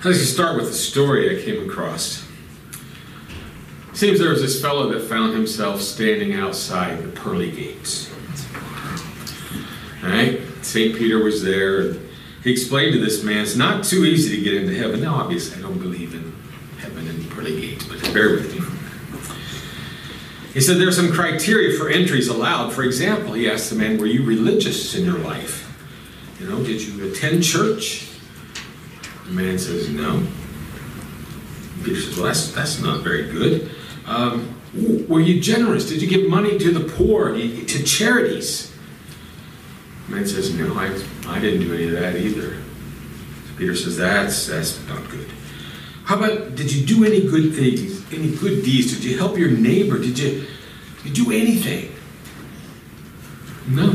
I'd like to start with a story I came across. It seems there was this fellow that found himself standing outside the pearly gates. All right, St. Peter was there, and he explained to this man, it's not too easy to get into heaven. Now, obviously, I don't believe in heaven and pearly gates, but bear with me. He said there are some criteria for entries allowed. For example, he asked the man, were you religious in your life? You know, did you attend church? The man says, no. Peter says, well, that's not very good. Were you generous? Did you give money to the poor, to charities? The man says, no, I didn't do any of that either. Peter says, that's not good. How about, did you do any good things, any good deeds? Did you help your neighbor? Did you do anything? No.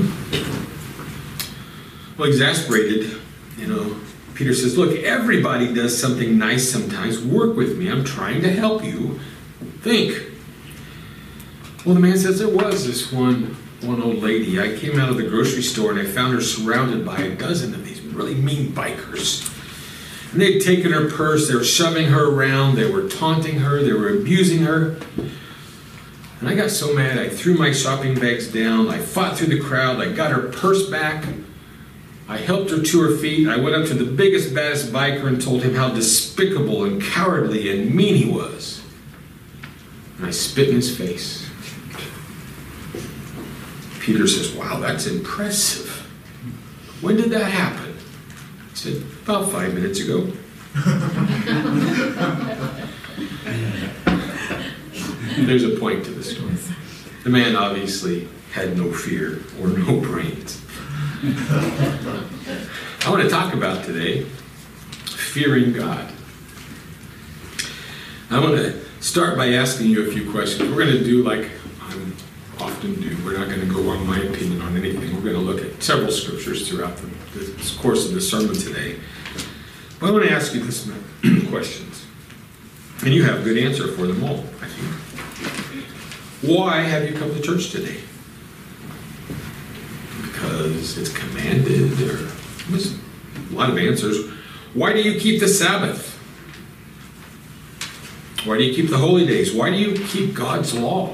Well, exasperated, Peter says, look, everybody does something nice sometimes. Work with me. I'm trying to help you. Think. Well, the man says, there was this one old lady. I came out of the grocery store and I found her surrounded by a dozen of these really mean bikers. And they'd taken her purse, they were shoving her around, they were taunting her, they were abusing her. And I got so mad, I threw my shopping bags down, I fought through the crowd, I got her purse back, I helped her to her feet, I went up to the biggest, baddest biker and told him how despicable and cowardly and mean he was. And I spit in his face. Peter says, wow, that's impressive. When did that happen? He said, about 5 minutes ago. There's a point to the story. The man obviously had no fear or no brains. I want to talk about today fearing God. I want to start by asking you a few questions. We're going to do like I often do. We're not going to go on my opinion on anything. We're going to look at several scriptures throughout the course of the sermon today. But I want to ask you this questions. And you have a good answer for them all, I think. Why have you come to church today? Because it's commanded, or there's a lot of answers. Why do you keep the Sabbath? Why do you keep the holy days? Why do you keep God's law?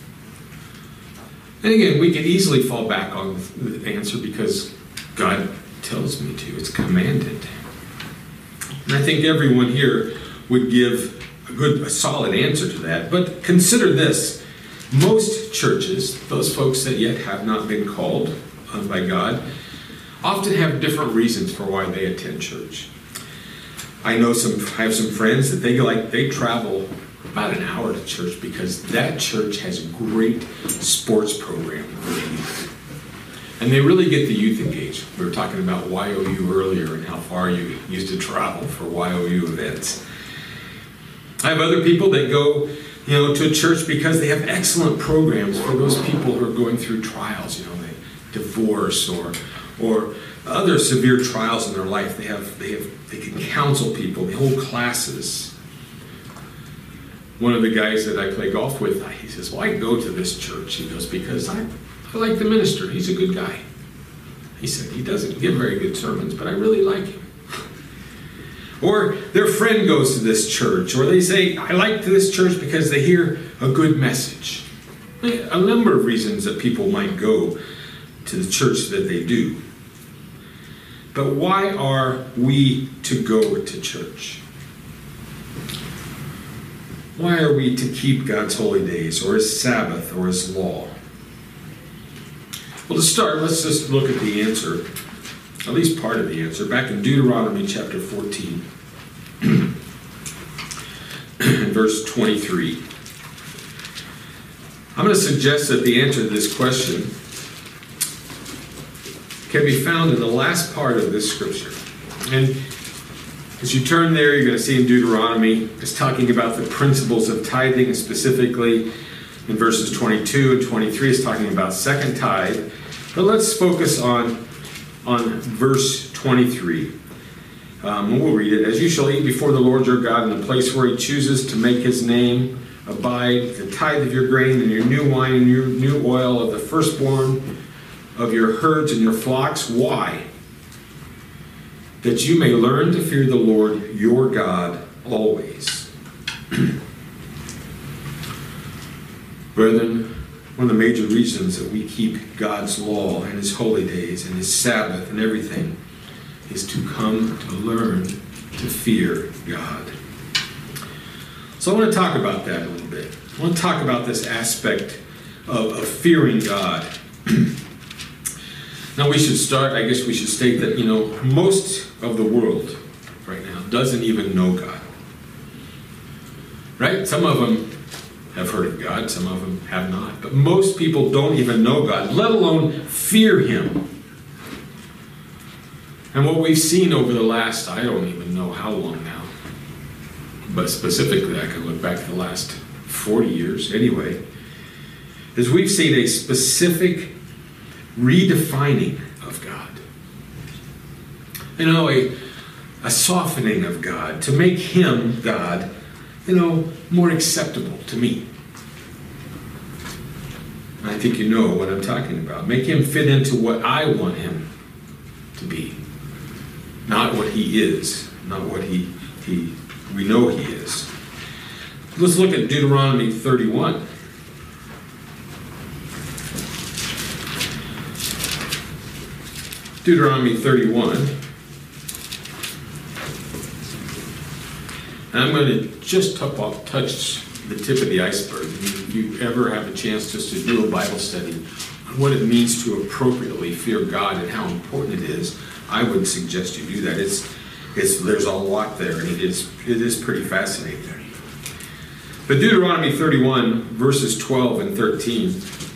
And again, we can easily fall back on the answer because God tells me to. It's commanded. And I think everyone here would give a solid answer to that. But consider this. Most churches, those folks that yet have not been called by God, often have different reasons for why they attend church. I have some friends that they travel about an hour to church because that church has a great sports program for the youth. And they really get the youth engaged. We were talking about YOU earlier and how far you used to travel for YOU events. I have other people that go, to a church because they have excellent programs for those people who are going through trials, divorce or other severe trials in their life. They can counsel people. They hold classes. One of the guys that I play golf with, he says, well, I go to this church. He goes, because I like the minister. He's a good guy. He said, he doesn't give very good sermons, but I really like him. Or their friend goes to this church, or they say, I like this church because they hear a good message. A number of reasons that people might go to the church that they do. But why are we to go to church? Why are we to keep God's holy days, or His Sabbath, or His law? Well, to start, let's just look at the answer, at least part of the answer, back in Deuteronomy chapter 14, verse 23. I'm going to suggest that the answer to this question can be found in the last part of this scripture. And as you turn there, you're going to see in Deuteronomy, it's talking about the principles of tithing, and specifically in verses 22 and 23, it's talking about second tithe. But let's focus on verse 23. We'll read it. As you shall eat before the Lord your God in the place where He chooses to make His name abide, the tithe of your grain and your new wine and your new oil of the firstborn of your herds and your flocks. Why? that you may learn to fear the Lord your God always. Brethren, one of the major reasons that we keep God's law and His holy days and His Sabbath and everything is to come to learn to fear God. So I want to talk about that a little bit. I want to talk about this aspect of fearing God. Now we should start, I guess we should state that, most of the world right now doesn't even know God. Right? Some of them have heard of God, some of them have not. But most people don't even know God, let alone fear Him. And what we've seen over the last, I don't even know how long now, but specifically I can look back to the last 40 years anyway, is we've seen a specific redefining of God. A softening of God to make Him, God, more acceptable to me. And I think you know what I'm talking about. Make Him fit into what I want Him to be. Not what He is. Not what we know He is. Let's look at Deuteronomy 31. Deuteronomy 31. And I'm going to just touch the tip of the iceberg. If you ever have a chance just to do a Bible study on what it means to appropriately fear God and how important it is, I would suggest you do that. There's a lot there, and it is pretty fascinating. But Deuteronomy 31, verses 12 and 13.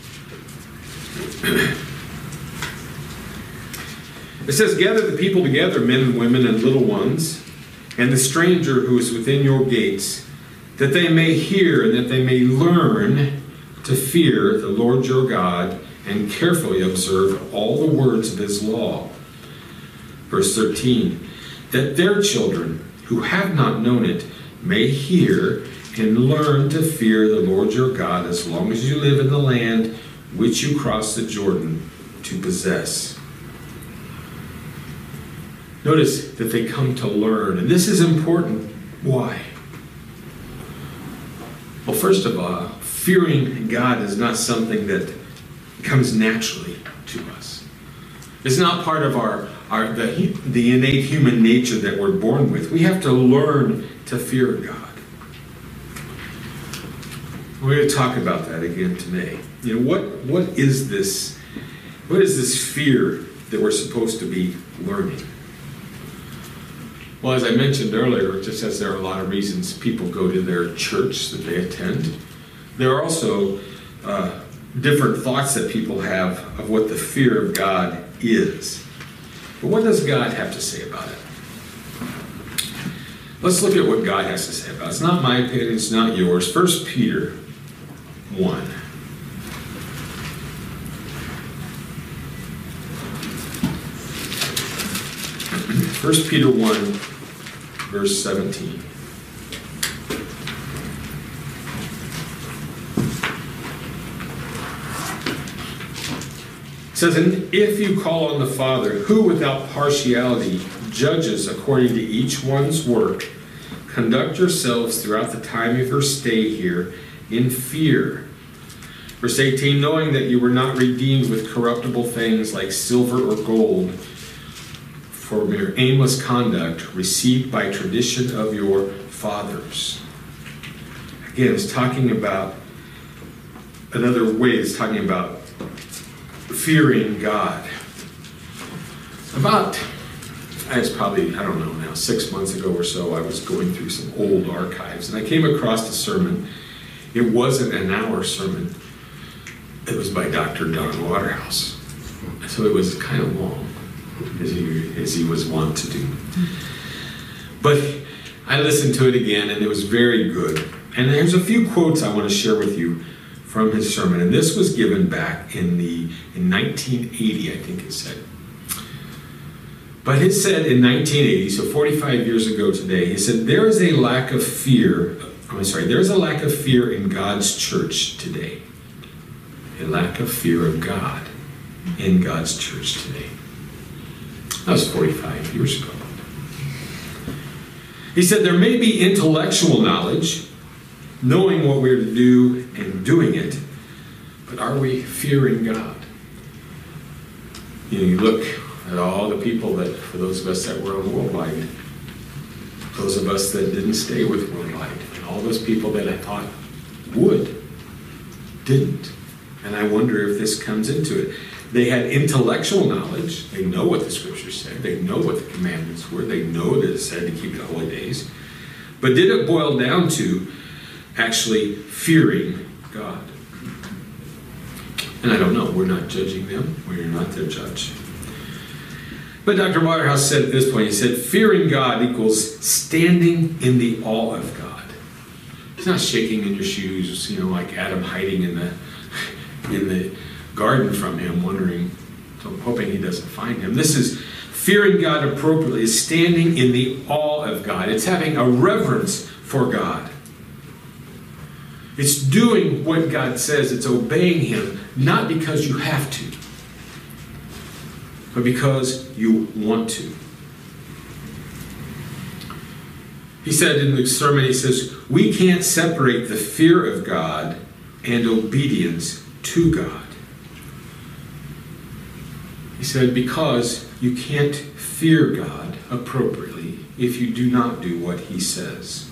It says, "Gather the people together, men and women and little ones, and the stranger who is within your gates, that they may hear and that they may learn to fear the Lord your God and carefully observe all the words of His law." Verse 13, "That their children who have not known it may hear and learn to fear the Lord your God as long as you live in the land which you cross the Jordan to possess." Notice that they come to learn, and this is important. Why? Well, first of all, fearing God is not something that comes naturally to us. It's not part of the innate human nature that we're born with. We have to learn to fear God. We're going to talk about that again today. What is this? What is this fear that we're supposed to be learning? Well, as I mentioned earlier, just as there are a lot of reasons people go to their church that they attend, there are also different thoughts that people have of what the fear of God is. But what does God have to say about it? Let's look at what God has to say about it. It's not my opinion, it's not yours. 1 Peter 1. First Peter 1, verse 17. It says, "And if you call on the Father, who without partiality judges according to each one's work, conduct yourselves throughout the time of your stay here in fear." Verse 18, "Knowing that you were not redeemed with corruptible things like silver or gold, for mere aimless conduct received by tradition of your fathers." Again, it's talking about another way. It's talking about fearing God. It's probably, 6 months ago or so, I was going through some old archives, and I came across a sermon. It wasn't an hour sermon. It was by Dr. Don Waterhouse. So it was kind of long, as he was wont to do. But I listened to it again, and it was very good. And there's a few quotes I want to share with you from his sermon. And this was given back in 1980, I think it said. But it said in 1980, so 45 years ago today, he said, there is a lack of fear in God's church today. A lack of fear of God in God's church today. That was 45 years ago. He said there may be intellectual knowledge, knowing what we're to do and doing it, but are we fearing God? You look at all the people that, for those of us that were on Worldwide, those of us that didn't stay with Worldwide, and all those people that I thought would, didn't. And I wonder if this comes into it. They had intellectual knowledge. They know what the scriptures say. They know what the commandments were. They know that it said to keep the holy days. But did it boil down to actually fearing God? And I don't know. We're not judging them. We're not their judge. But Dr. Waterhouse said at this point, he said, fearing God equals standing in the awe of God. He's not shaking in your shoes, like Adam hiding in the garden from him, wondering, hoping he doesn't find him. This is fearing God appropriately, is standing in the awe of God. It's having a reverence for God. It's doing what God says. It's obeying Him, not because you have to, but because you want to. He said in the sermon, he says, we can't separate the fear of God and obedience to God. He said, because you can't fear God appropriately if you do not do what He says.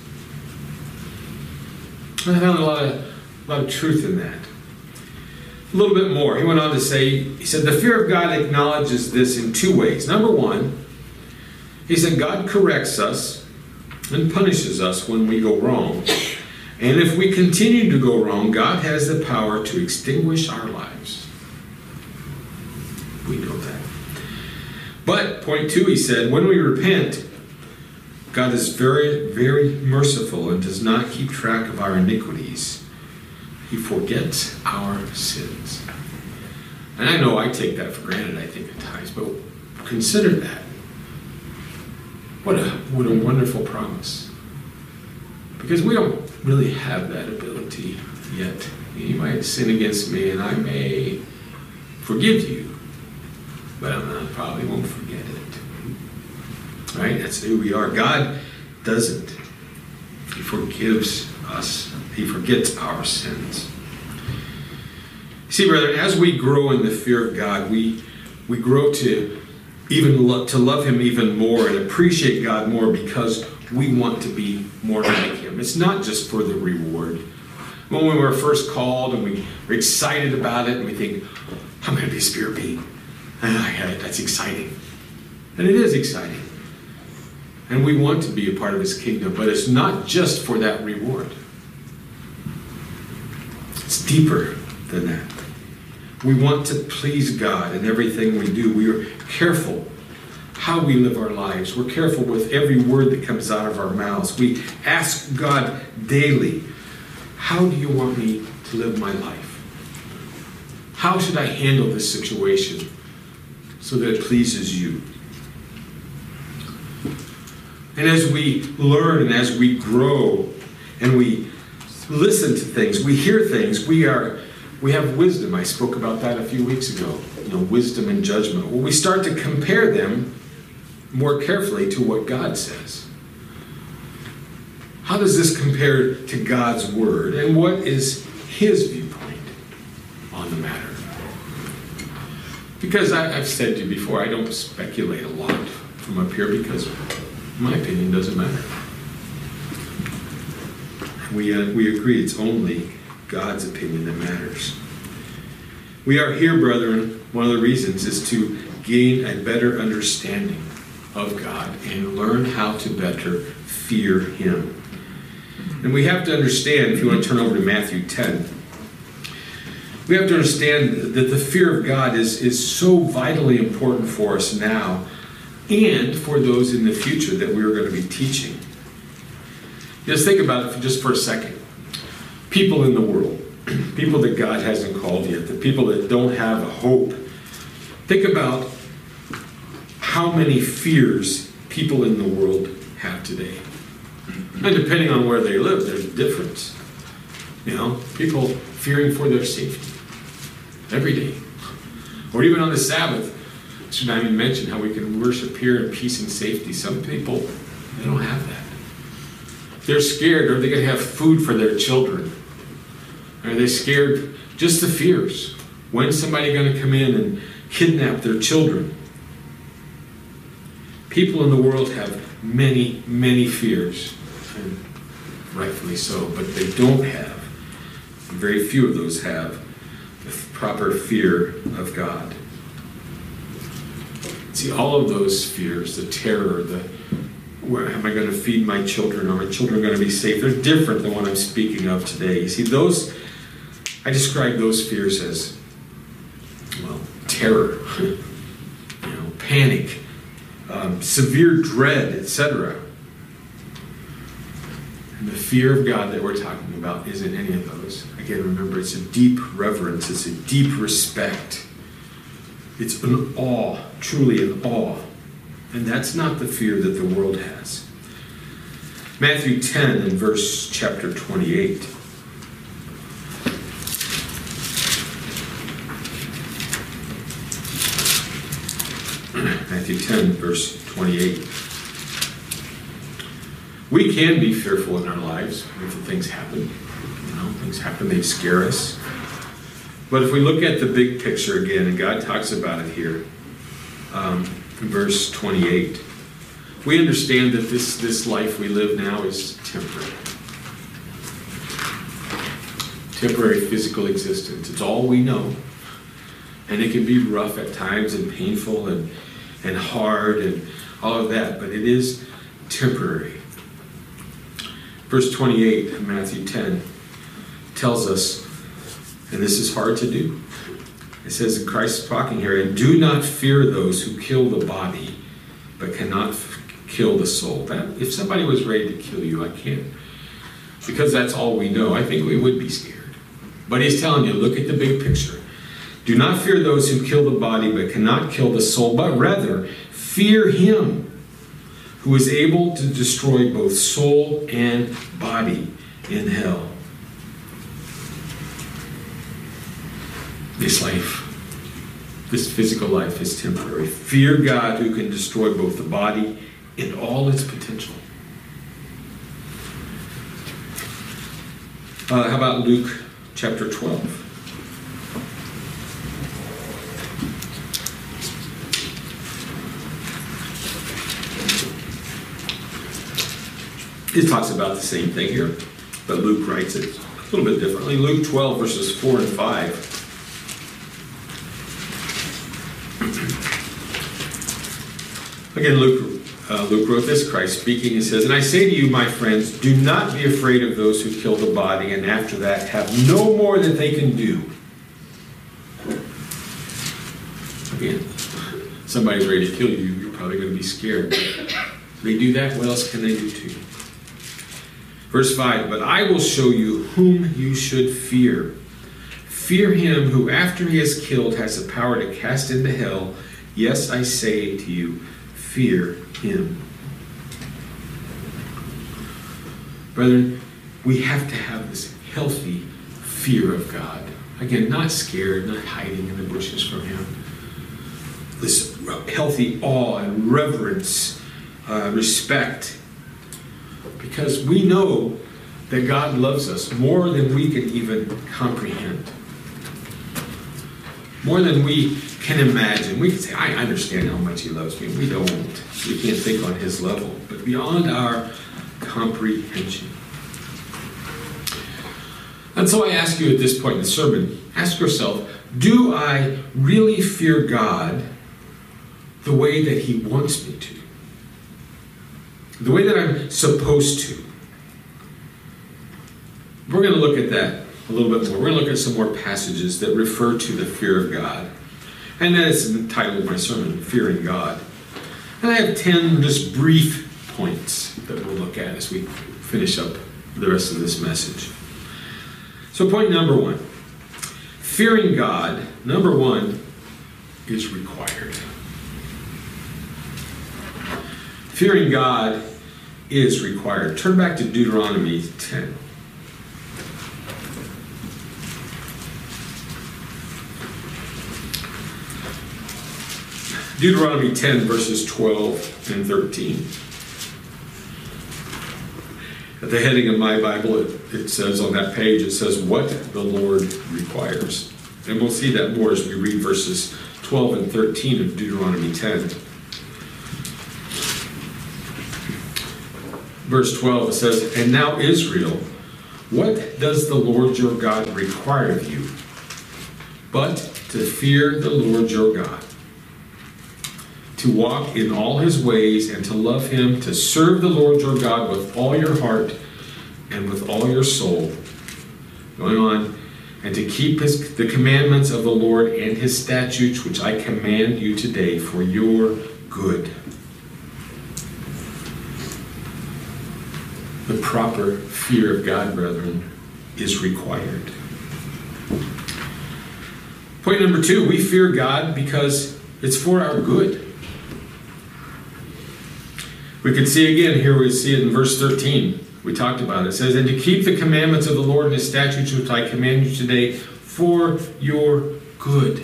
I found a lot of truth in that. A little bit more. He went on to say, he said, the fear of God acknowledges this in two ways. Number one, he said, God corrects us and punishes us when we go wrong. And if we continue to go wrong, God has the power to extinguish our lives. We know that. But, point two, he said, when we repent, God is very, very merciful and does not keep track of our iniquities. He forgets our sins. And I know I take that for granted, I think, at times, but consider that. What a wonderful promise. Because we don't really have that ability yet. You might sin against me and I may forgive you, but I probably won't forget it. Right? That's who we are. God doesn't. He forgives us. He forgets our sins. See, brethren, as we grow in the fear of God, we grow to love Him even more and appreciate God more because we want to be more like Him. It's not just for the reward. When we were first called and we were excited about it and we think, I'm going to be a spirit being. That's exciting. And it is exciting. And we want to be a part of His kingdom, but it's not just for that reward. It's deeper than that. We want to please God in everything we do. We are careful how we live our lives. We're careful with every word that comes out of our mouths. We ask God daily, how do you want me to live my life? How should I handle this situation so that it pleases you? And as we learn and as we grow and we listen to things, we hear things, we have wisdom. I spoke about that a few weeks ago. Wisdom and judgment. Well, we start to compare them more carefully to what God says. How does this compare to God's Word? And what is His viewpoint on the matter? Because I've said to you before, I don't speculate a lot from up here because my opinion doesn't matter. We agree it's only God's opinion that matters. We are here, brethren, one of the reasons is to gain a better understanding of God and learn how to better fear Him. And we have to understand, if you want to turn over to Matthew 10, we have to understand that the fear of God is so vitally important for us now and for those in the future that we're going to be teaching. Just think about it just for a second. People in the world, people that God hasn't called yet, the people that don't have a hope. Think about how many fears people in the world have today. And depending on where they live, there's a difference. People fearing for their safety every day. Or even on the Sabbath. Should I even mention how we can worship here in peace and safety? Some people, they don't have that. They're scared. Are they going to have food for their children? Are they scared? Just the fears. When's somebody going to come in and kidnap their children? People in the world have many, many fears, and rightfully so, but they don't have, very few of those have, the proper fear of God. See, all of those fears, the terror, where am I going to feed my children? Are my children going to be safe? They're different than what I'm speaking of today. You see, I describe those fears as, well, terror, panic, severe dread, etc. And the fear of God that we're talking about isn't any of those. Again, remember, it's a deep reverence. It's a deep respect. It's an awe, truly an awe. And that's not the fear that the world has. Matthew 10 and verse chapter 28. Matthew 10, verse 28. We can be fearful in our lives if things happen. Things happen, they scare us. But if we look at the big picture again, and God talks about it here, in verse 28, we understand that this life we live now is temporary. Temporary physical existence. It's all we know. And it can be rough at times and painful and hard and all of that, but it is temporary. Verse 28 of Matthew 10 tells us, and this is hard to do. It says, and Christ is talking here, and do not fear those who kill the body, but cannot kill the soul. That, if somebody was ready to kill you, I can't. Because that's all we know, I think we would be scared. But he's telling you, look at the big picture. Do not fear those who kill the body, but cannot kill the soul, but rather fear him who is able to destroy both soul and body in hell. This life, this physical life is temporary. Fear God who can destroy both the body and all its potential. How about Luke chapter 12? It talks about the same thing here, but Luke writes it a little bit differently. Luke 12, verses 4 and 5. Again, Luke wrote this, Christ speaking, he says, and I say to you, my friends, do not be afraid of those who kill the body, and after that have no more that they can do. Again, somebody's ready to kill you, you're probably going to be scared. If they do that, what else can they do to you? Verse 5, but I will show you whom you should fear. Fear him who after he has killed has the power to cast into hell. Yes, I say to you, fear him. Brethren, we have to have this healthy fear of God. Again, not scared, not hiding in the bushes from him. This healthy awe and reverence, respect. Because we know that God loves us more than we can even comprehend. More than we can imagine. We can say, I understand how much he loves me. We don't. We can't think on his level. But beyond our comprehension. And so I ask you at this point in the sermon, ask yourself, do I really fear God the way that he wants me to? The way that I'm supposed to? We're going to look at that a little bit more. We're going to look at some more passages that refer to the fear of God. And that is the title of my sermon, Fearing God. And I have 10 just brief points that we'll look at as we finish up the rest of this message. So point number 1. Fearing God, number 1, is required. Fearing God is required. Turn back to Deuteronomy 10. Deuteronomy 10, verses 12 and 13. At the heading of my Bible, it says on that page, it says, what the Lord requires. And we'll see that more as we read verses 12 and 13 of Deuteronomy 10. Verse 12, it says, and now Israel, what does the Lord your God require of you? But to fear the Lord your God, to walk in all his ways and to love him, to serve the Lord your God with all your heart and with all your soul. Going on, and to keep the commandments of the Lord and his statutes, which I command you today for your good. The proper fear of God, brethren, is required. Point number 2, we fear God because it's for our good. We can see again, here we see it in verse 13. We talked about it. It says, and to keep the commandments of the Lord and his statutes, which I command you today, for your good.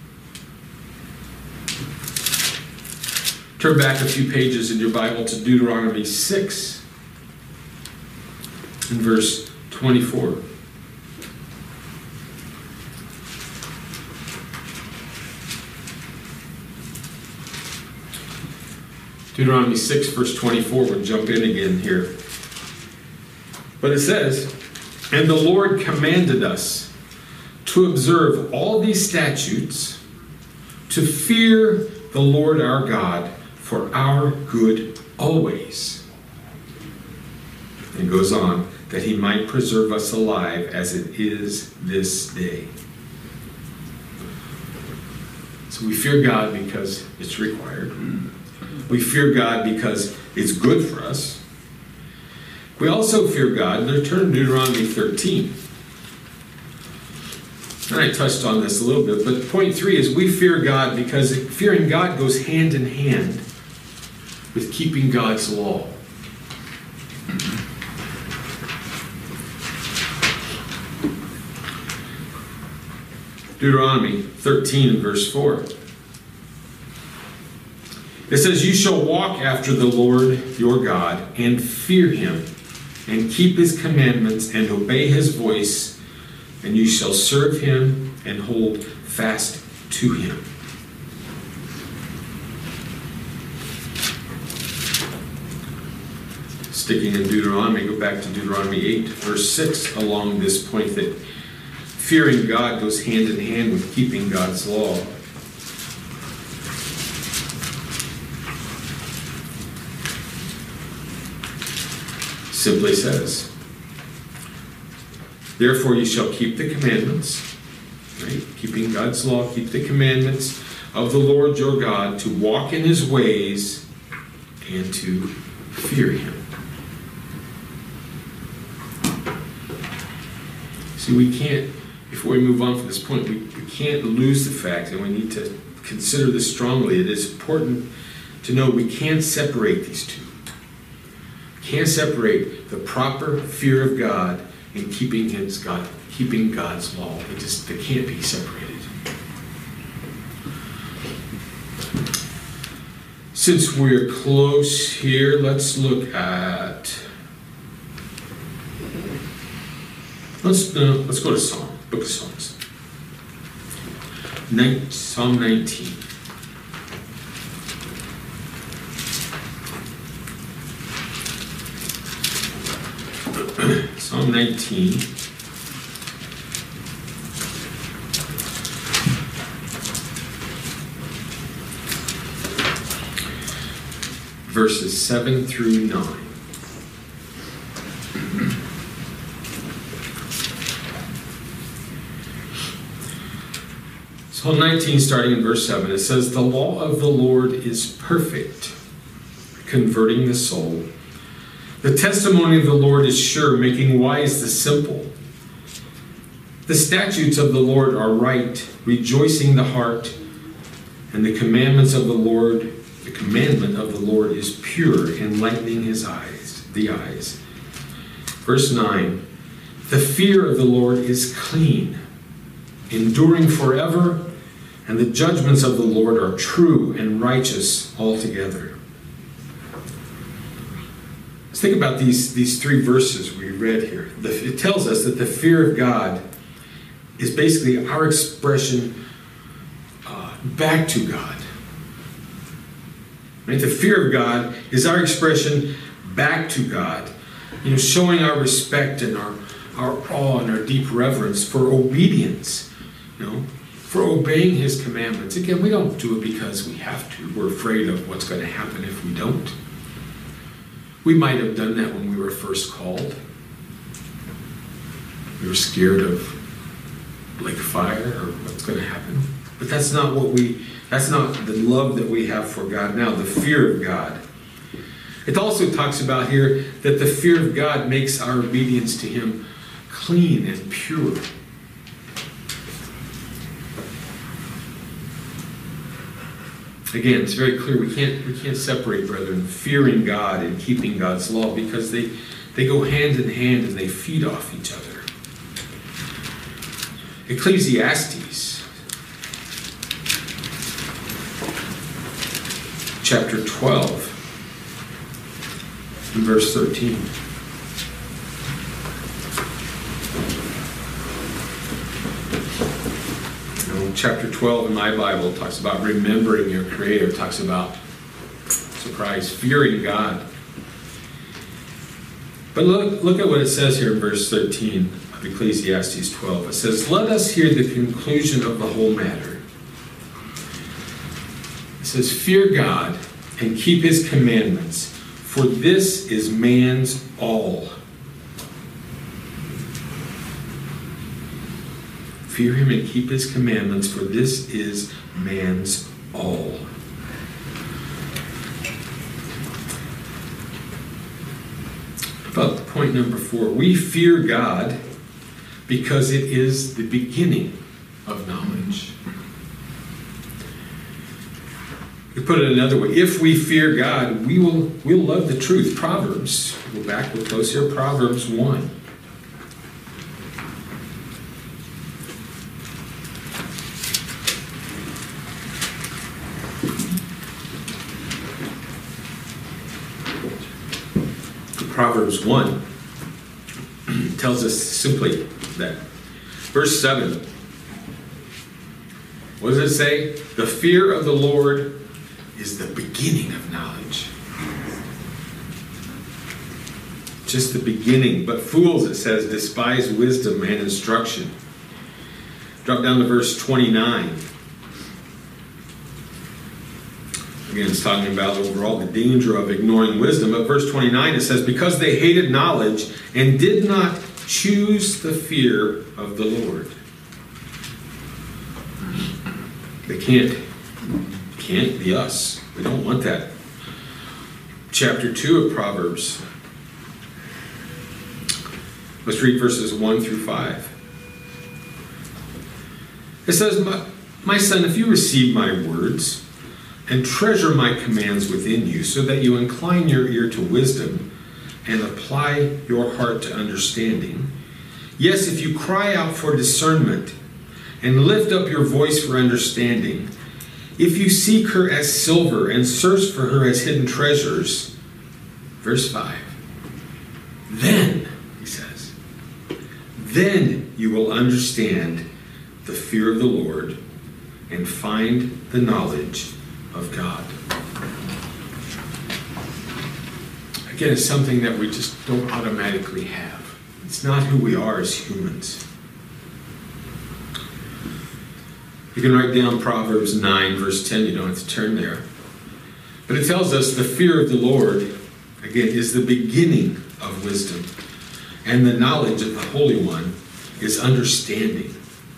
Turn back a few pages in your Bible to Deuteronomy 6. In verse 24. Deuteronomy 6, verse 24. We'll jump in again here. But it says, and the Lord commanded us to observe all these statutes, to fear the Lord our God for our good always. And goes on, that he might preserve us alive as it is this day. So we fear God because it's required. We fear God because it's good for us. We also fear God. Now turn to Deuteronomy 13. And I touched on this a little bit, but point 3 is we fear God because fearing God goes hand in hand with keeping God's law. Deuteronomy 13, verse 4. It says, you shall walk after the Lord your God and fear him and keep his commandments and obey his voice, and you shall serve him and hold fast to him. Sticking in Deuteronomy, go back to Deuteronomy 8, verse 6, along this point that fearing God goes hand in hand with keeping God's law. Simply says, therefore you shall keep the commandments, right? Keeping God's law, keep the commandments of the Lord your God, to walk in his ways and to fear him. See, we can't, before we move on from this point, we can't lose the fact, and we need to consider this strongly. It is important to know we can't separate these two. We can't separate the proper fear of God and keeping God's law. They can't be separated. Since we're close here, let's look at. Let's go to Psalm, Book of Psalms. Psalm 19. Psalm 19. Verses 7 through 9. Psalm 19, starting in verse 7, it says, the law of the Lord is perfect, converting the soul. The testimony of the Lord is sure, making wise the simple. The statutes of the Lord are right, rejoicing the heart. And the commandment of the Lord is pure, enlightening the eyes. Verse 9, the fear of the Lord is clean, enduring forever, and the judgments of the Lord are true and righteous altogether. Let's think about these three verses we read here. It tells us that the fear of God is basically our expression back to God. Right? The fear of God is our expression back to God. Showing our respect and our awe and our deep reverence for obedience. For obeying His commandments. Again, we don't do it because we have to. We're afraid of what's going to happen if we don't. We might have done that when we were first called. We were scared of lake fire or what's going to happen. But that's not the love that we have for God now, the fear of God. It also talks about here that the fear of God makes our obedience to Him clean and pure. Again, it's very clear we can't separate, brethren, fearing God and keeping God's law, because they go hand in hand and they feed off each other. Ecclesiastes chapter 12 and verse 13. Chapter 12 in my Bible talks about remembering your Creator. It talks about, surprise, fearing God. But look at what it says here in verse 13 of Ecclesiastes 12. It says, "Let us hear the conclusion of the whole matter." It says, "Fear God and keep His commandments, for this is man's all." Fear Him and keep His commandments, for this is man's all. About point number 4. We fear God because it is the beginning of knowledge. To put it another way, if we fear God, we'll love the truth. Proverbs, go back, we'll close here, Proverbs 1. Proverbs 1 tells us simply that. Verse 7. What does it say? The fear of the Lord is the beginning of knowledge. Just the beginning. But fools, it says, despise wisdom and instruction. Drop down to verse 29. Again, it's talking about overall the danger of ignoring wisdom. But verse 29, it says, because they hated knowledge and did not choose the fear of the Lord. They can't be us. We don't want that. Chapter 2 of Proverbs. Let's read verses 1 through 5. It says, my son, if you receive my words and treasure my commands within you, so that you incline your ear to wisdom and apply your heart to understanding. Yes, if you cry out for discernment and lift up your voice for understanding, if you seek her as silver and search for her as hidden treasures. Verse 5. Then, he says, then you will understand the fear of the Lord and find the knowledge of God. Again, it's something that we just don't automatically have. It's not who we are as humans. You can write down Proverbs 9, verse 10. You don't have to turn there. But it tells us the fear of the Lord, again, is the beginning of wisdom. And the knowledge of the Holy One is understanding.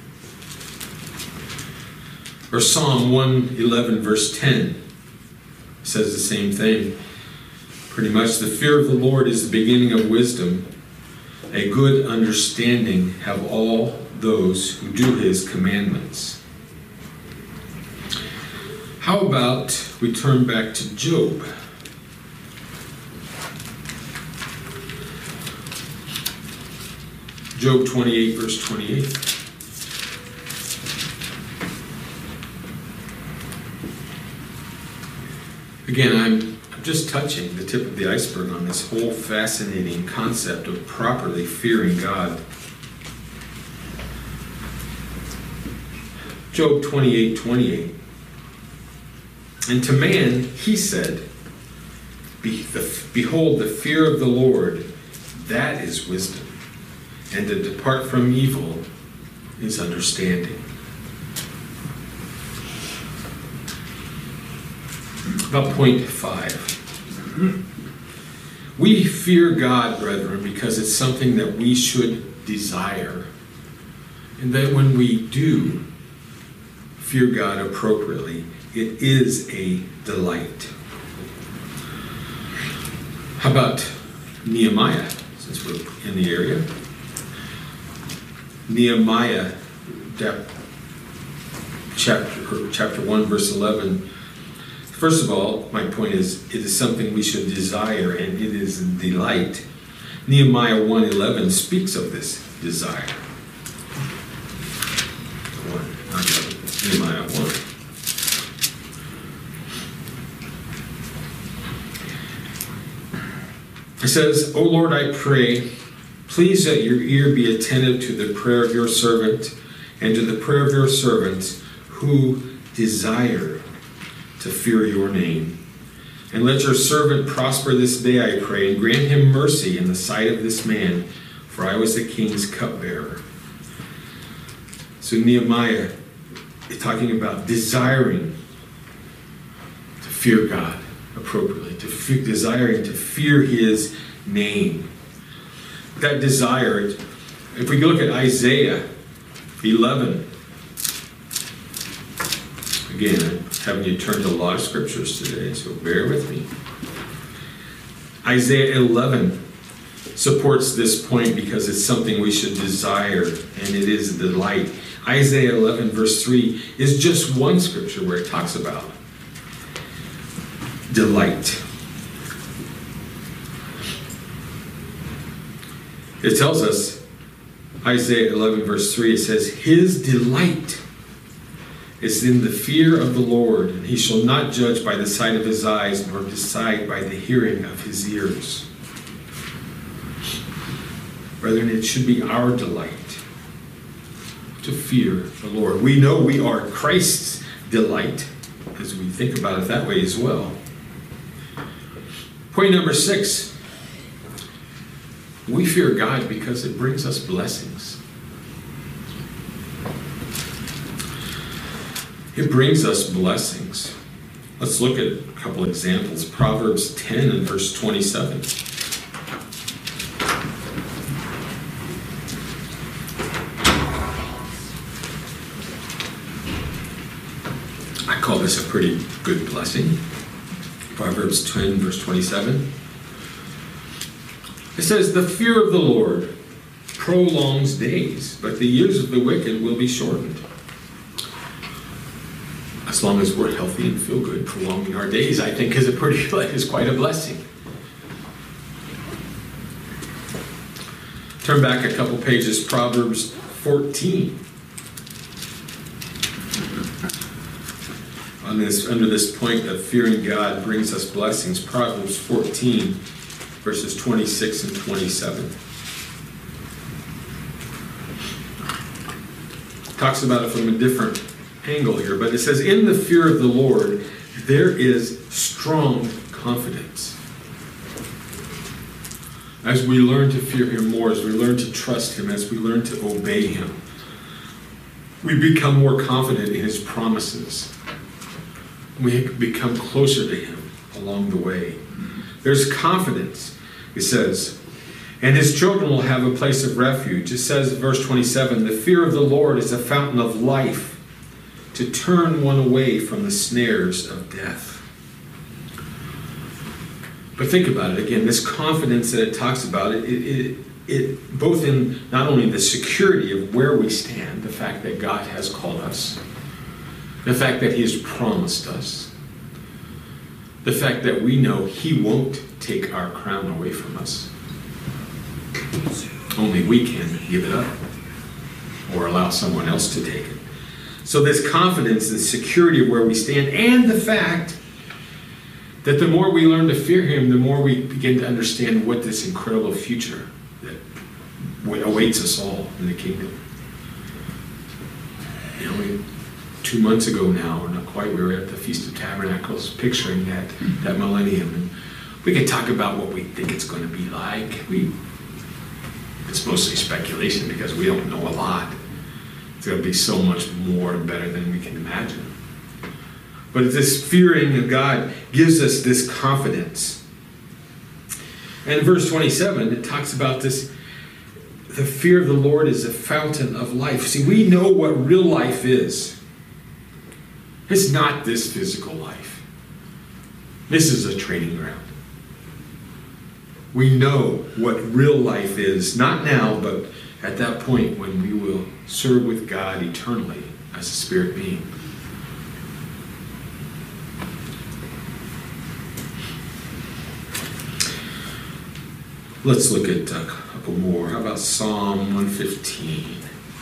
Or Psalm 111, verse 10 says the same thing. Pretty much, the fear of the Lord is the beginning of wisdom. A good understanding have all those who do His commandments. How about we turn back to Job? Job 28, verse 28. Again, I'm just touching the tip of the iceberg on this whole fascinating concept of properly fearing God. Job 28:28. And to man he said, Behold, the fear of the Lord, that is wisdom, and to depart from evil is understanding. About point 5. We fear God, brethren, because it's something that we should desire. And that when we do fear God appropriately, it is a delight. How about Nehemiah, since we're in the area? Nehemiah chapter 1, verse 11. First of all, my point is, it is something we should desire, and it is a delight. Nehemiah 1:11 speaks of this desire. Nehemiah 1. It says, O Lord, I pray, please let your ear be attentive to the prayer of your servant and to the prayer of your servants who desire to fear your name. And let your servant prosper this day, I pray, and grant him mercy in the sight of this man, for I was the king's cupbearer. So Nehemiah is talking about desiring to fear God appropriately, desiring to fear his name. That desire, if we look at Isaiah 11, again, I'm having you turn to a lot of scriptures today, so bear with me. Isaiah 11 supports this point because it's something we should desire, and it is a delight. Isaiah 11 verse 3 is just one scripture where it talks about delight. It tells us, Isaiah 11 verse 3, it says, His delight is in the fear of the Lord, and he shall not judge by the sight of his eyes, nor decide by the hearing of his ears. Brethren, it should be our delight to fear the Lord. We know we are Christ's delight, as we think about it that way as well. Point number 6. We fear God because it brings us blessings. It brings us blessings. Let's look at a couple examples. Proverbs 10 and verse 27. I call this a pretty good blessing. Proverbs 10 verse 27. It says, the fear of the Lord prolongs days, but the years of the wicked will be shortened. As long as we're healthy and feel good, prolonging our days, I think, is quite a blessing. Turn back a couple pages, Proverbs 14. Under this point of fearing God brings us blessings, Proverbs 14, verses 26 and 27. Talks about it from a different angle here, but it says, in the fear of the Lord, there is strong confidence. As we learn to fear him more, as we learn to trust him, as we learn to obey him, we become more confident in his promises. We become closer to him along the way. There's confidence, it says, and his children will have a place of refuge. It says, verse 27, the fear of the Lord is a fountain of life, to turn one away from the snares of death. But think about it again, this confidence that it talks about, it both in not only the security of where we stand, the fact that God has called us, the fact that he has promised us, the fact that we know he won't take our crown away from us. Only we can give it up or allow someone else to take it. So this confidence and security of where we stand, and the fact That the more we learn to fear him, the more we begin to understand what this incredible future that awaits us all in the kingdom. 2 months ago now, or not quite, we were at the Feast of Tabernacles picturing that millennium. And we could talk about what we think it's going to be like. It's mostly speculation because we don't know a lot. It's going to be so much more and better than we can imagine. But this fearing of God gives us this confidence. And in verse 27, it talks about this. The fear of the Lord is a fountain of life. See, we know what real life is. It's not this physical life. This is a training ground. We know what real life is, not now, but at that point when we will serve with God eternally as a spirit being. Let's look at a couple more. How about Psalm 115?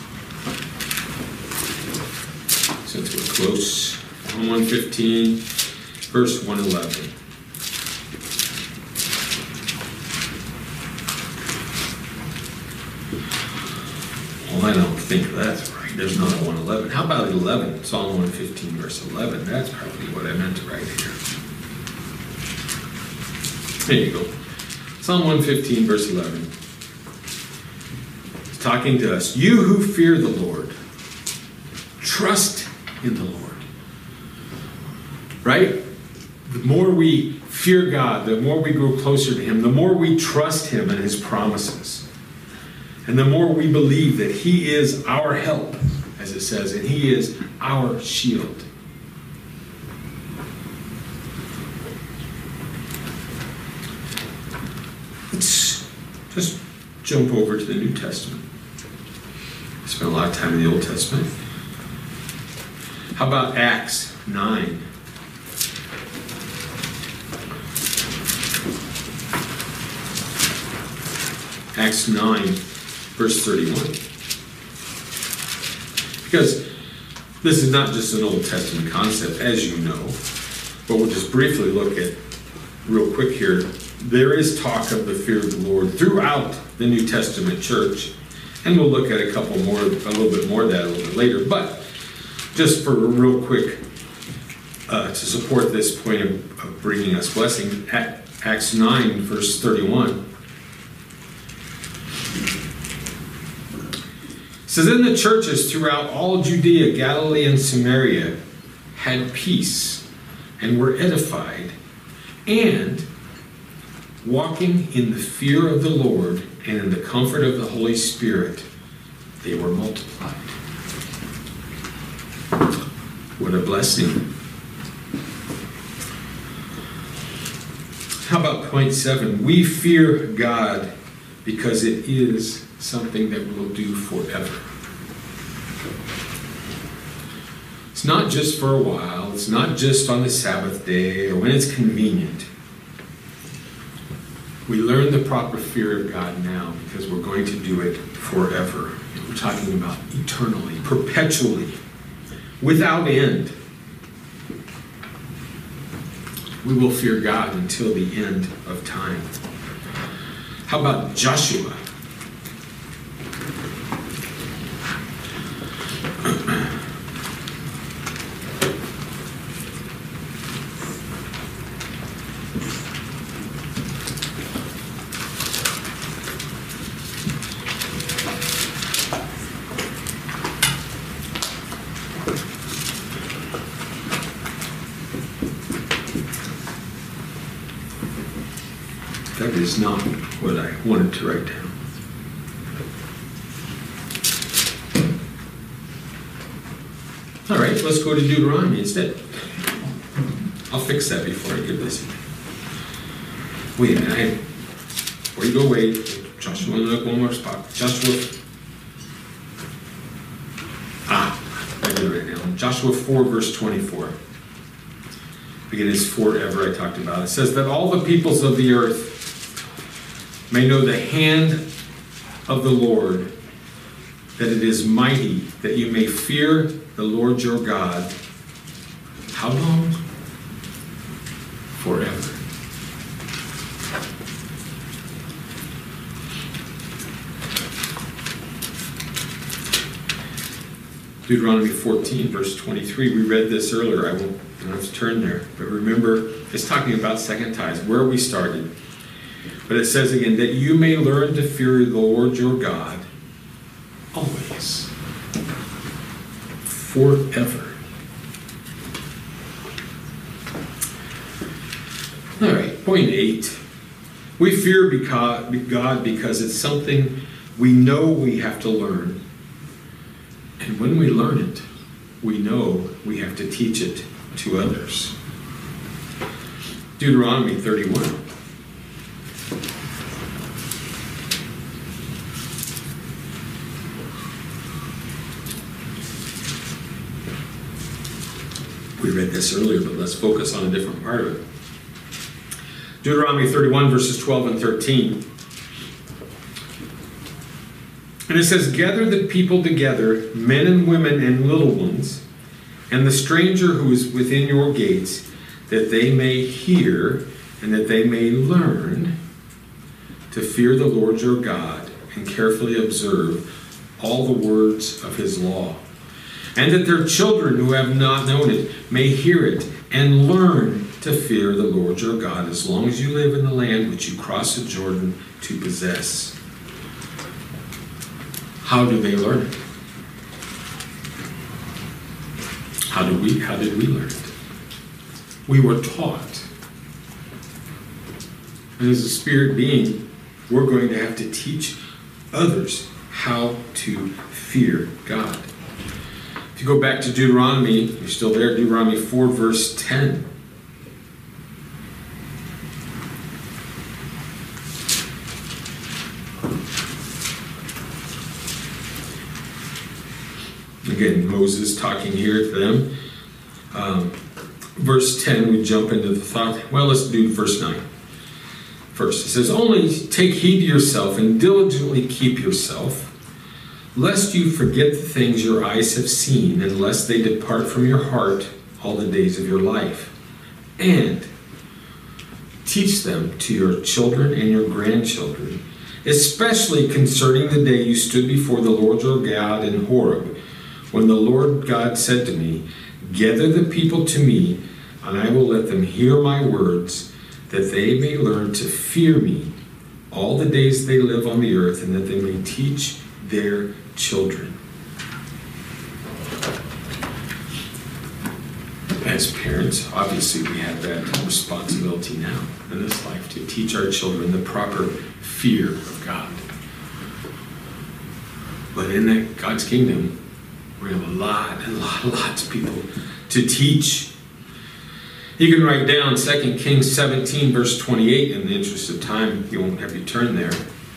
Since we're close. Psalm 115, verse 111. Well, I don't think that's right. There's not a 111. How about 11? Psalm 115, verse 11. That's probably what I meant to write here. There you go. Psalm 115, verse 11. It's talking to us. You who fear the Lord, trust in the Lord. Right? The more we fear God, the more we grow closer to him, the more we trust him and his promises. And the more we believe that he is our help, as it says, and he is our shield. Let's just jump over to the New Testament. I spent a lot of time in the Old Testament. How about Acts 9? Acts 9, verse 31. Because this is not just an Old Testament concept, as you know, but we'll just briefly look at, real quick here, there is talk of the fear of the Lord throughout the New Testament church, and we'll look at a little bit more of that a little bit later, but just for real quick, to support this point of bringing us blessing, Acts 9, verse 31, it says, then the churches throughout all Judea, Galilee, and Samaria had peace and were edified, and walking in the fear of the Lord and in the comfort of the Holy Spirit, they were multiplied. What a blessing. How about point 7? We fear God because it is something that we'll do forever. It's not just for a while. It's not just on the Sabbath day or when it's convenient. We learn the proper fear of God now because we're going to do it forever. We're talking about eternally, perpetually, without end. We will fear God until the end of time. How about Joshua? That is not what I wanted to write down. All right, let's go to Deuteronomy instead. I'll fix that before I give this. Wait a minute. Before you go, wait. Joshua, look one more spot. Joshua. I did it right now. Joshua 4, verse 24. Again, it's forever I talked about. It says that all the peoples of the earth may know the hand of the Lord, that it is mighty, that you may fear the Lord your God. How long? Forever. Deuteronomy 14, verse 23. We read this earlier. I don't have to turn there. But remember, it's talking about second tithes, where we started. But it says again, that you may learn to fear the Lord your God always, forever. All right, point 8. We fear God because it's something we know we have to learn. And when we learn it, we know we have to teach it to others. Deuteronomy 31. We read this earlier, but let's focus on a different part of it. Deuteronomy 31, verses 12 and 13. And it says, gather the people together, men and women and little ones, and the stranger who is within your gates, that they may hear and that they may learn to fear the Lord your God and carefully observe all the words of his law. And that their children who have not known it may hear it and learn to fear the Lord your God as long as you live in the land which you cross the Jordan to possess. How do they learn it? How did we learn it? We were taught. And as a spirit being, we're going to have to teach others how to fear God. If you go back to Deuteronomy, you're still there, Deuteronomy 4, verse 10. Again, Moses talking here to them. Verse 10, we jump into the thought. Well, let's do verse 9 first. It says, only take heed to yourself and diligently keep yourself, lest you forget the things your eyes have seen, and lest they depart from your heart all the days of your life. And teach them to your children and your grandchildren, especially concerning the day you stood before the Lord your God in Horeb, when the Lord God said to me, gather the people to me, and I will let them hear my words, that they may learn to fear me all the days they live on the earth, and that they may teach their children. As parents, obviously we have that responsibility now in this life to teach our children the proper fear of God. But in that God's kingdom, we have lots of people to teach. You can write down 2 Kings 17, verse 28. In the interest of time, you won't have you turn there.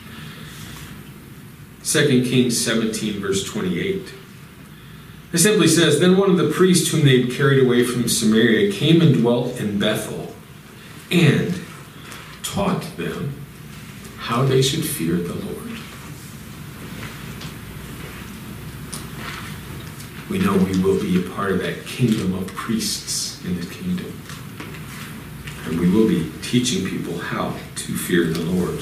2 Kings 17, verse 28. It simply says, then one of the priests whom they had carried away from Samaria came and dwelt in Bethel and taught them how they should fear the Lord. We know we will be a part of that kingdom of priests in the kingdom. And we will be teaching people how to fear the Lord.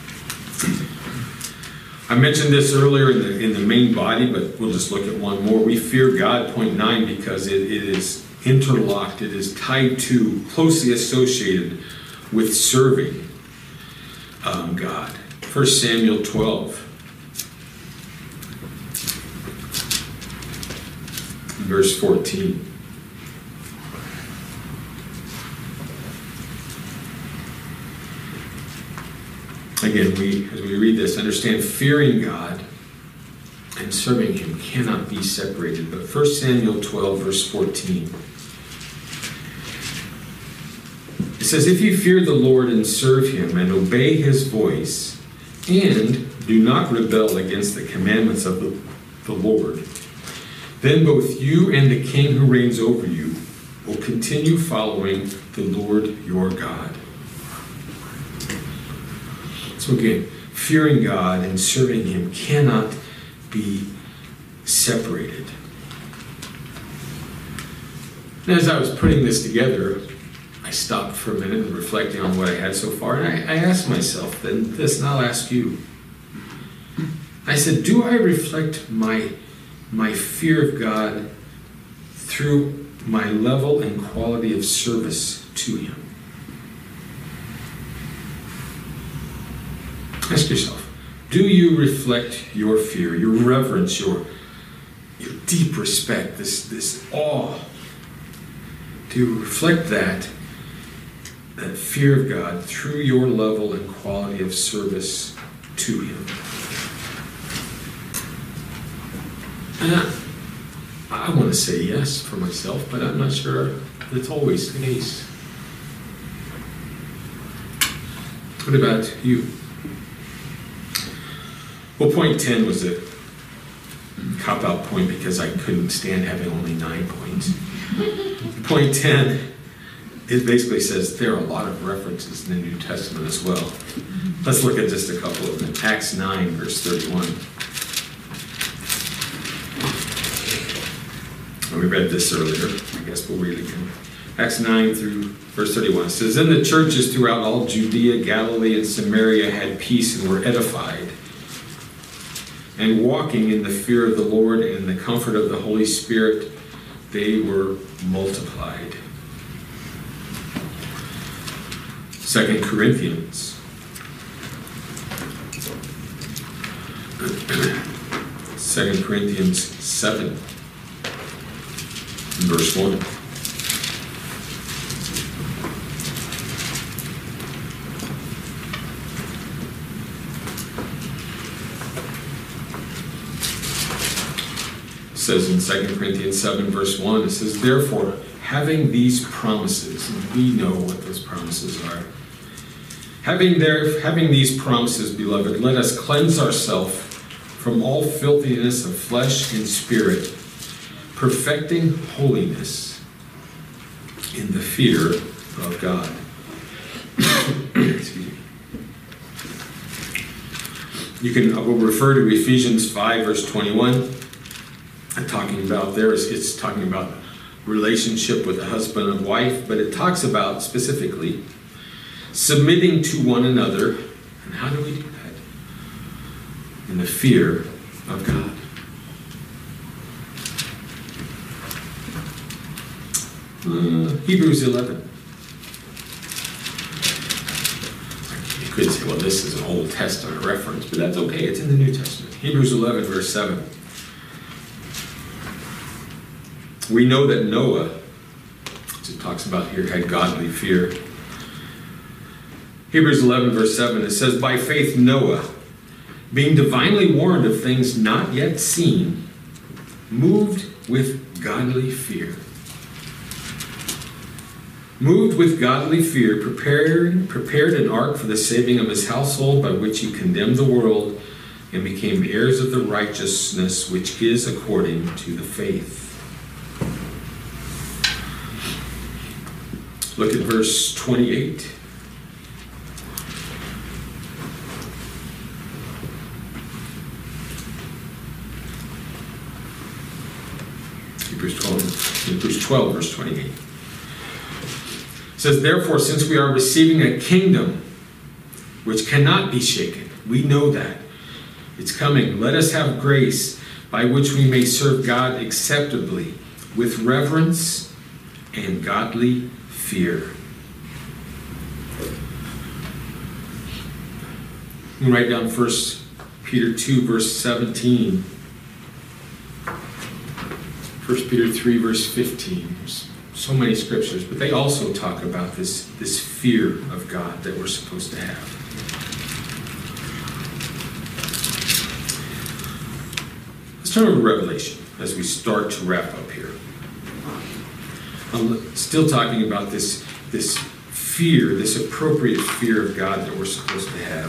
I mentioned this earlier in the main body, but we'll just look at one more. We fear God, point 9, because it is interlocked. It is tied to, closely associated with serving God. 1 Samuel 12. Verse 14. Again, as we read this, understand fearing God and serving him cannot be separated. But 1 Samuel 12, verse 14. It says, if you fear the Lord and serve him and obey his voice and do not rebel against the commandments of the Lord, then both you and the king who reigns over you will continue following the Lord your God. So again, fearing God and serving him cannot be separated. And as I was putting this together, I stopped for a minute and reflecting on what I had so far, and I asked myself then this, and I'll ask you. I said, do I reflect my my fear of God through my level and quality of service to Him. Ask yourself, do you reflect your fear, your reverence, your deep respect, this awe? Do you reflect that fear of God through your level and quality of service to Him? And I want to say yes for myself, but I'm not sure that's always the case. What about you? Well, point 10 was a cop-out point because I couldn't stand having only 9 points. Point 10, it basically says there are a lot of references in the New Testament as well. Let's look at just a couple of them. Acts 9, verse 31. We read this earlier. I guess we'll read it again. Acts 9 through verse 31. It says, "Then the churches throughout all Judea, Galilee, and Samaria had peace and were edified. And walking in the fear of the Lord and the comfort of the Holy Spirit, they were multiplied." 2 Corinthians. 2 Corinthians 7, verse 1. It says in 2 Corinthians 7, verse 1, it says, "Therefore, having these promises," and we know what those promises are, having these promises, beloved, let us cleanse ourselves from all filthiness of flesh and spirit, perfecting holiness in the fear of God. Excuse me. You can we'll refer to Ephesians 5, verse 21. It's talking about relationship with a husband and wife, but it talks about specifically submitting to one another. And how do we do that? In the fear of God. Hebrews 11. You could say, well, this is an Old Testament reference, but that's okay. It's in the New Testament. Hebrews 11, verse 7. We know that Noah, as it talks about here, had godly fear. Hebrews 11, verse 7, it says, "By faith Noah, being divinely warned of things not yet seen, moved with godly fear." Moved with godly fear, prepared an ark for the saving of his household, by which he condemned the world and became heirs of the righteousness which is according to the faith. Look at verse 28. Hebrews 12, verse 28. It says, "Therefore, since we are receiving a kingdom which cannot be shaken," we know that it's coming, "let us have grace by which we may serve God acceptably with reverence and godly fear." You can write down 1 Peter 2, verse 17. 1 Peter 3, verse 15. There's so many scriptures, but they also talk about this fear of God that we're supposed to have. Let's turn over to Revelation as we start to wrap up here. I'm still talking about this fear, this appropriate fear of God that we're supposed to have.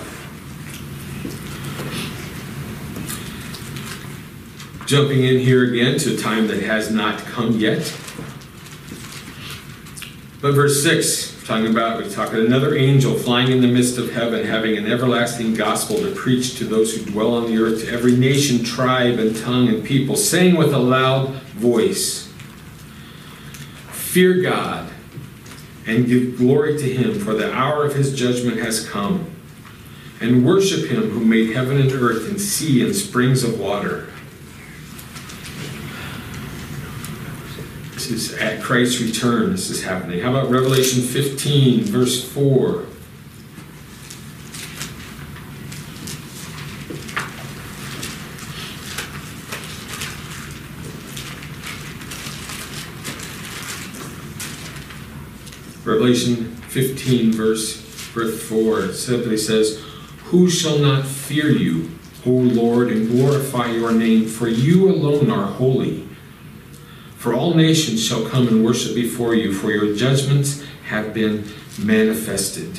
Jumping in here again to a time that has not come yet. But verse 6, we talk about another angel flying in the midst of heaven, having an everlasting gospel to preach to those who dwell on the earth, to every nation, tribe, and tongue, and people, saying with a loud voice, "Fear God, and give glory to Him, for the hour of His judgment has come. And worship Him who made heaven and earth and sea and springs of water." This is at Christ's return, this is happening. How about Revelation 15, verse 4? Revelation 15, verse 4, simply says, "Who shall not fear you, O Lord, and glorify your name? For you alone are holy. For all nations shall come and worship before you, for your judgments have been manifested."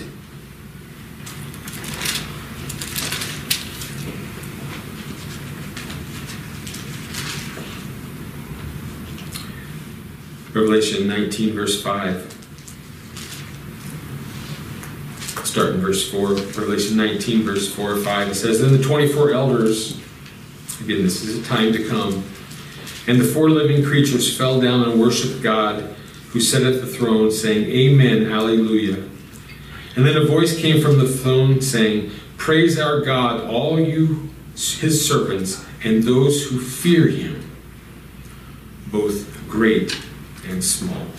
Revelation 19, verse 5. Start in verse 4. Revelation 19, verse 4 or 5. It says, "Then the 24 elders," again, this is a time to come, "and the 4 living creatures fell down and worshiped God who sat at the throne, saying, Amen, Alleluia. And then a voice came from the throne saying, Praise our God, all you his servants, and those who fear him, both great and small."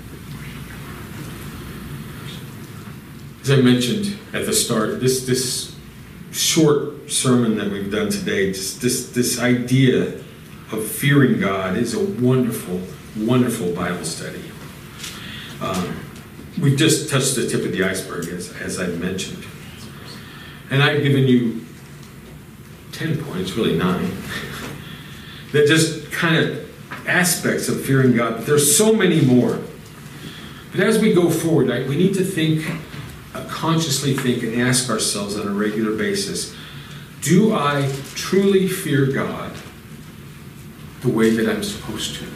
As I mentioned at the start, this short sermon that we've done today, this idea of fearing God is a wonderful, wonderful Bible study. We've just touched the tip of the iceberg, as I mentioned. And I've given you 10 points, really 9, that just kind of aspects of fearing God. But there's so many more. But as we go forward, we need to think, consciously think and ask ourselves on a regular basis, do I truly fear God the way that I'm supposed to?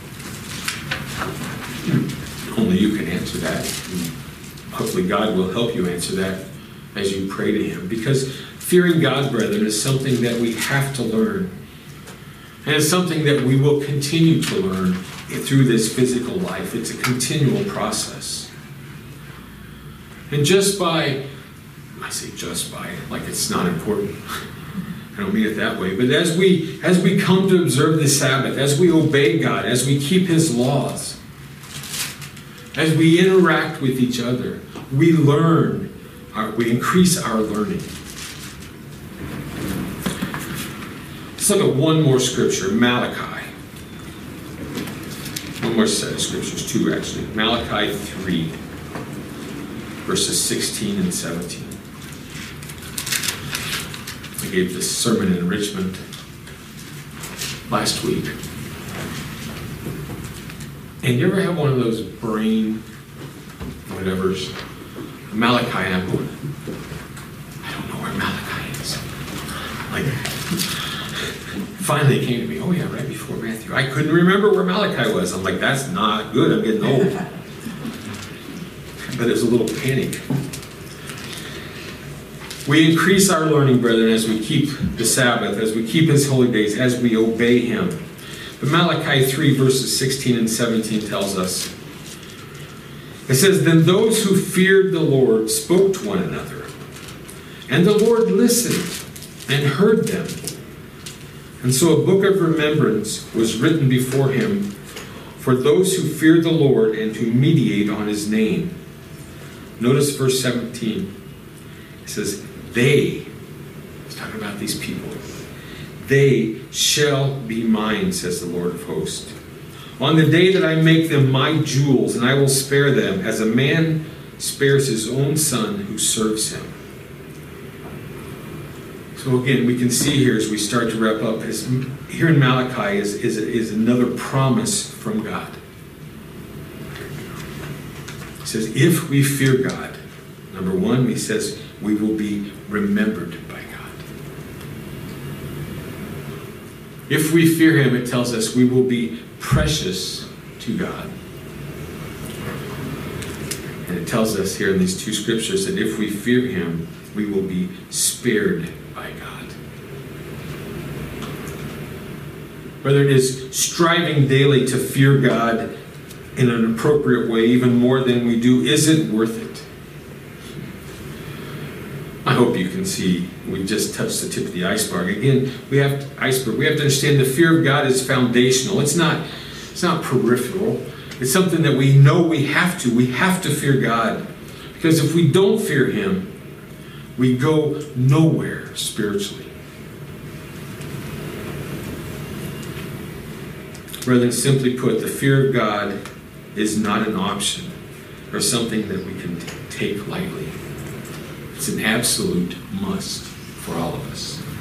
Only you can answer that. Hopefully God will help you answer that as you pray to him. Because fearing God, brethren, is something that we have to learn. And it's something that we will continue to learn through this physical life. It's a continual process. And just by, I say just by, like it's not important. I don't mean it that way. But as we come to observe the Sabbath, as we obey God, as we keep his laws, as we interact with each other, we learn, we increase our learning. Let's look at one more scripture, Malachi. One more set of scriptures, 2 actually. Malachi 3. Verses 16 and 17. I gave this sermon in Richmond last week. And you ever have one of those brain whatevers? Malachi, and I'm going, I don't know where Malachi is. Like, finally it came to me, oh yeah, right before Matthew. I couldn't remember where Malachi was. I'm like, that's not good, I'm getting old. But it was a little panic. We increase our learning, brethren, as we keep the Sabbath, as we keep his holy days, as we obey him. But Malachi 3, verses 16 and 17 tells us, it says, "Then those who feared the Lord spoke to one another, and the Lord listened and heard them. And so a book of remembrance was written before him for those who fear the Lord and who meditate on his name." Notice verse 17. It says, "They," he's talking about these people, "they shall be mine, says the Lord of hosts, on the day that I make them my jewels, and I will spare them as a man spares his own son who serves him." So again, we can see here as we start to wrap up, here in Malachi is another promise from God. It says, if we fear God, number one, he says, we will be remembered by God. If we fear him, it tells us we will be precious to God. And it tells us here in these 2 scriptures that if we fear him, we will be spared by God. Whether it is striving daily to fear God in an appropriate way, even more than we do, is it worth it? I hope you can see we've just touched the tip of the iceberg. Again, we have to understand the fear of God is foundational. It's not It's not peripheral. It's something that we know we have to. We have to fear God. Because if we don't fear Him, we go nowhere spiritually. Rather than simply put, the fear of God is not an option or something that we can take lightly. It's an absolute must for all of us.